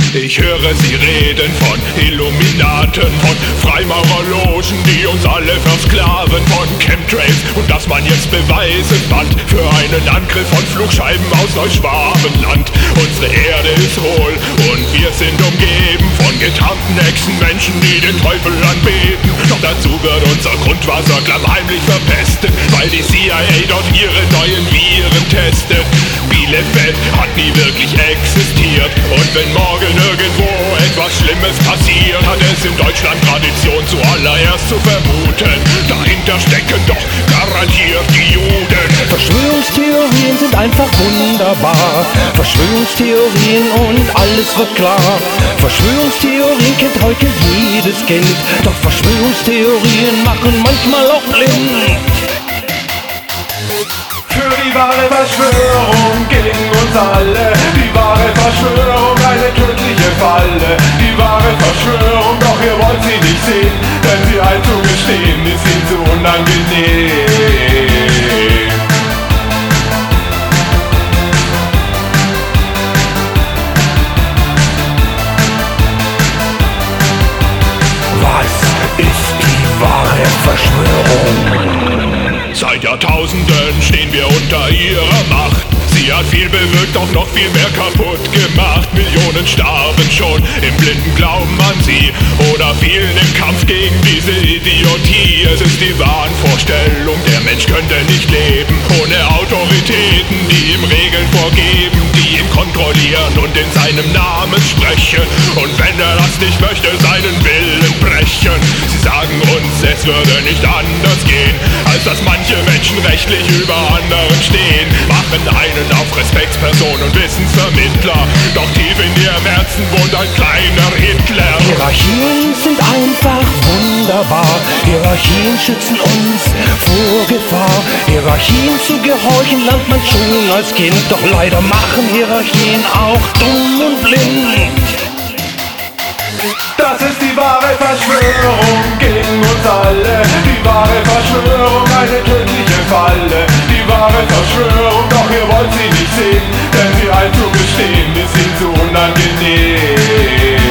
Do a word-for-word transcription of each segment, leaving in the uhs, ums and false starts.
Ich höre sie reden von Illuminaten, von Freimaurerlogen, die uns alle versklaven, von Chemtrails und dass man jetzt Beweise fand für einen Angriff von Flugscheiben aus Neuschwabenland. Unsere Erde ist hohl und wir sind umgeben von getarnten Hexenmenschen, die den Teufel anbeten. Doch dazu wird unser Grundwasser klammheimlich verpestet, weil die C I A dort ihre neuen Viren testet. Bielefeld hat nie wirklich existiert, und wenn morgen irgendwo etwas Schlimmes passiert, hat es in Deutschland Tradition zuallererst zu vermuten: dahinter stecken doch garantiert die Juden. Verschwörungstheorien sind einfach wunderbar. Verschwörungstheorien und alles wird klar. Verschwörungstheorien kennt heute jedes Kind, doch Verschwörungstheorien machen manchmal auch blind. Für die wahre Verschwörung gegen uns alle, die wahre Verschwörung eine tödliche Falle. Die wahre Verschwörung, doch ihr wollt sie nicht sehen, denn sie einzugestehen ist ihnen zu unangenehm. Was ist die wahre Verschwörung? Seit Jahrtausenden stehen wir unter ihrer Macht. Sie hat viel bewirkt, auch noch viel mehr kaputt gemacht. Millionen starben schon im blinden Glauben an sie oder fielen im Kampf gegen diese Idiotie. Es ist die Wahnvorstellung, der Mensch könnte nicht leben ohne Autoritäten, die ihm Regeln vorgeben, die ihn kontrollieren und in seinem Namen sprechen. Und wenn er das nicht möchte, seinen Willen brechen. Sie sagen uns, es würde nicht anders gehen, als dass manche Menschen rechtlich über anderen stehen, machen einen auf Respektsperson und Wissensvermittler, doch tief in ihrem Herzen wohnt ein kleiner Hitler. Hierarchien sind einfach wunderbar. Hierarchien schützen uns vor Gefahr. Hierarchien zu gehorchen lernt man schon als Kind, doch leider machen Hierarchien auch dumm und blind. Das ist die wahre Verschwörung gegen uns alle, die wahre Verschwörung eine tödliche Falle. Die wahre Verschwörung, doch ihr wollt sie nicht sehen, denn sie einzugestehen ist ihnen zu unangenehm.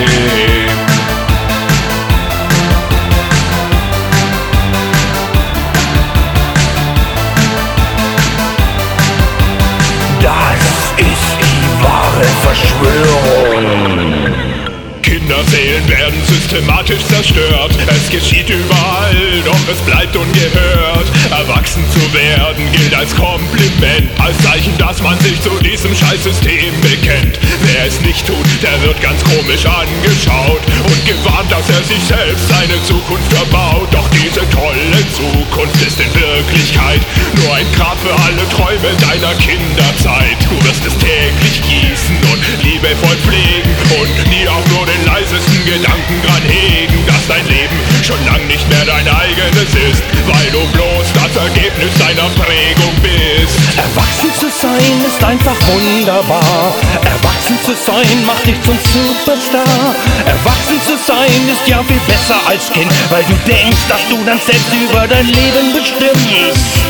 Das ist die wahre Verschwörung. Kinderseelen werden systematisch zerstört. Es geschieht überall, doch es bleibt ungehört. Erwachsen zu werden gilt als Kompliment, als Zeichen, dass man sich zu diesem Scheißsystem bekennt. Wer es nicht tut, der wird ganz komisch angeschaut und gewarnt, dass er sich selbst seine Zukunft verbaut. Doch diese tolle Zukunft ist in Wirklichkeit nur ein Grab für alle Träume deiner Kinderzeit. Du wirst es täglich gießen und liebevoll pflegen und nie auch nur den leisesten Gedanken dran hegen, dass dein Leben schon lang nicht mehr dein eigenes ist, weil du bloß das Ergebnis deiner Prägung bist. Erwachsen zu sein ist einfach wunderbar. Erwachsen zu sein macht dich zum Superstar. Erwachsen zu sein ist ja viel besser als Kind, weil du denkst, dass du dann selbst über dein Leben bestimmst.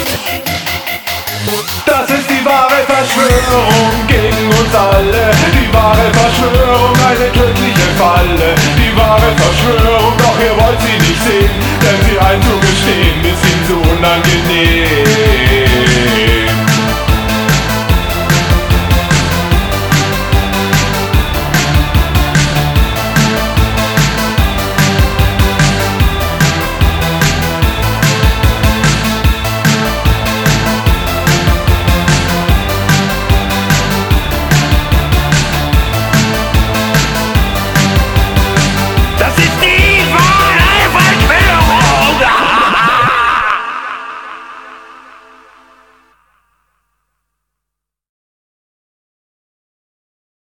Das ist die wahre Verschwörung gegen uns alle, die wahre Verschwörung eine tödliche Falle. Die wahre Verschwörung, doch ihr wollt sie nicht sehen, denn sie einzugestehen ist